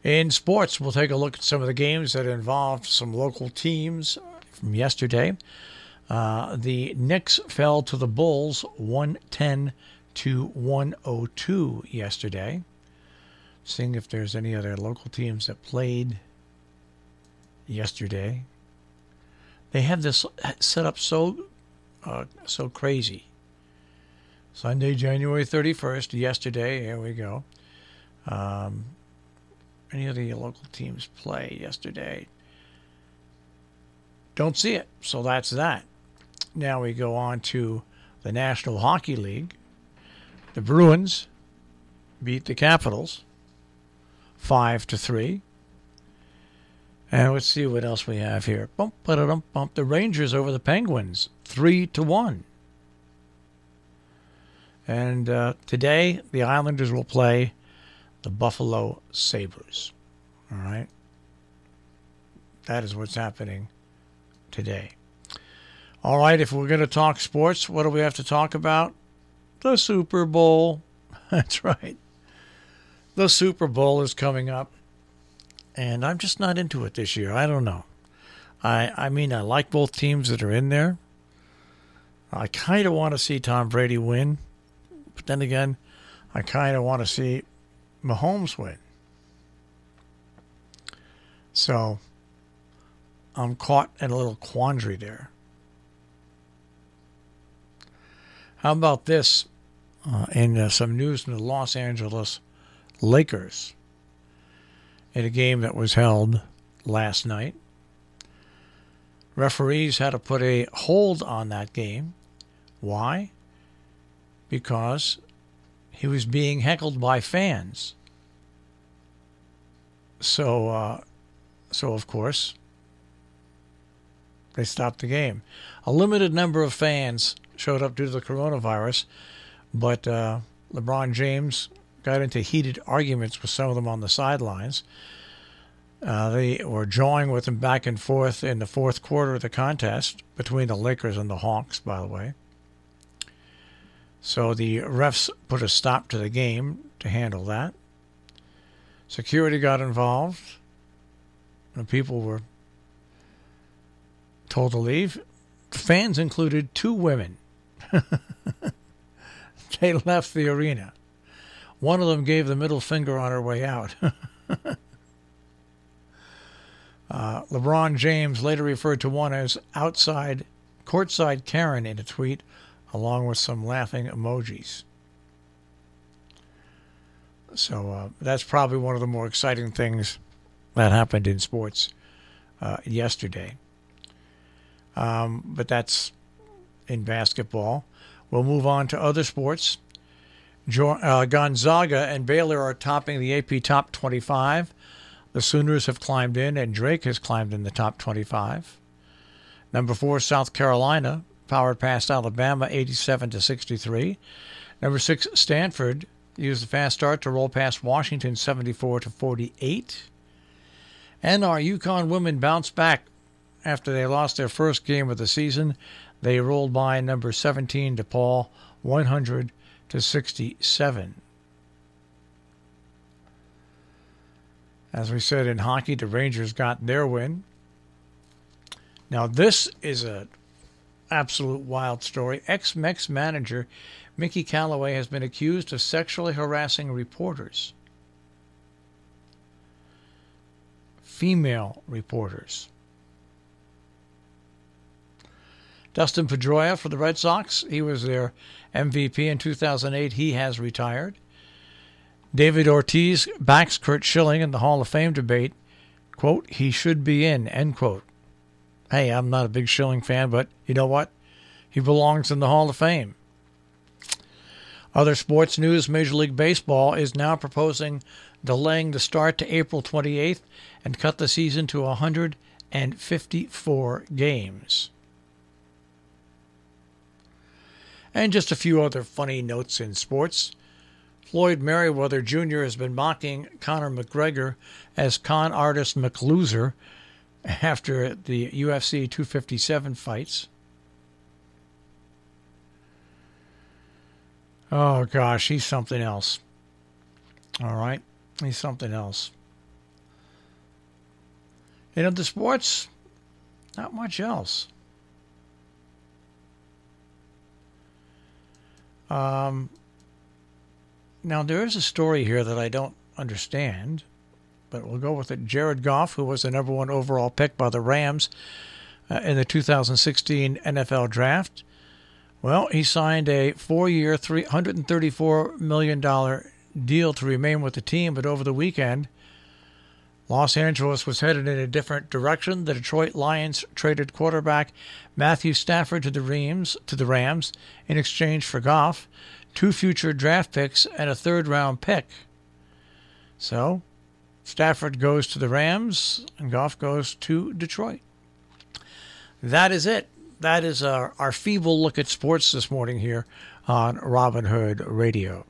In sports, we'll take a look at some of the games that involved some local teams from yesterday. The Knicks fell to the Bulls 110 to 102 yesterday. Seeing if there's any other local teams that played yesterday. They have this set up so crazy. Sunday, January 31st, yesterday, here we go. Any of the local teams play yesterday? Don't see it, so that's that. Now we go on to the National Hockey League. The Bruins beat the Capitals 5-3. And let's see what else we have here. The Rangers over the Penguins 3-1. And today the Islanders will play the Buffalo Sabres. All right. That is what's happening today. All right, if we're going to talk sports, what do we have to talk about? The Super Bowl. That's right. The Super Bowl is coming up, and I'm just not into it this year. I don't know. I mean, I like both teams that are in there. I kind of want to see Tom Brady win, but then again, I kind of want to see Mahomes win. So I'm caught in a little quandary there. How about this? In some news in the Los Angeles Lakers, in a game that was held last night, referees had to put a hold on that game. Why? Because he was being heckled by fans. So of course, they stopped the game. A limited number of fans showed up due to the coronavirus, but LeBron James got into heated arguments with some of them on the sidelines. They were jawing with him back and forth in the fourth quarter of the contest between the Lakers and the Hawks, by the way. So the refs put a stop to the game to handle that. Security got involved, and people were told to leave. The fans included 2 women. They left the arena. One of them gave the middle finger on her way out. LeBron James later referred to one as courtside Karen in a tweet, along with some laughing emojis. So that's probably one of the more exciting things that happened in sports yesterday. But that's in basketball. We'll move on to other sports. Gonzaga and Baylor are topping the AP Top 25. The Sooners have climbed in, and Drake has climbed in the top 25. Number 4, South Carolina, powered past Alabama 87-63. Number 6, Stanford used the fast start to roll past Washington 74-48. And our UConn women bounced back after they lost their first game of the season. They rolled by number 17 DePaul 100-67. As we said in hockey, the Rangers got their win. Now this is an absolute wild story. Ex-Mex manager Mickey Callaway has been accused of sexually harassing reporters. Female reporters. Dustin Pedroia for the Red Sox. He was their MVP in 2008. He has retired. David Ortiz backs Curt Schilling in the Hall of Fame debate. Quote, he should be in, end quote. Hey, I'm not a big Schilling fan, but you know what? He belongs in the Hall of Fame. Other sports news, Major League Baseball is now proposing delaying the start to April 28th and cut the season to 154 games. And just a few other funny notes in sports. Floyd Mayweather Jr. has been mocking Conor McGregor as con artist McLoser after the UFC 257 fights. Oh, gosh, he's something else. All right, he's something else. The sports, not much else. Now, there is a story here that I don't understand, but we'll go with it. Jared Goff, who was the number one overall pick by the Rams in the 2016 NFL Draft, well, he signed a 4-year, $334 million deal to remain with the team, but over the weekend, Los Angeles was headed in a different direction. The Detroit Lions traded quarterback Matthew Stafford to the Rams in exchange for Goff, 2 future draft picks, and a third-round pick. So, Stafford goes to the Rams, and Goff goes to Detroit. That is it. That is our feeble look at sports this morning here on Robin Hood Radio.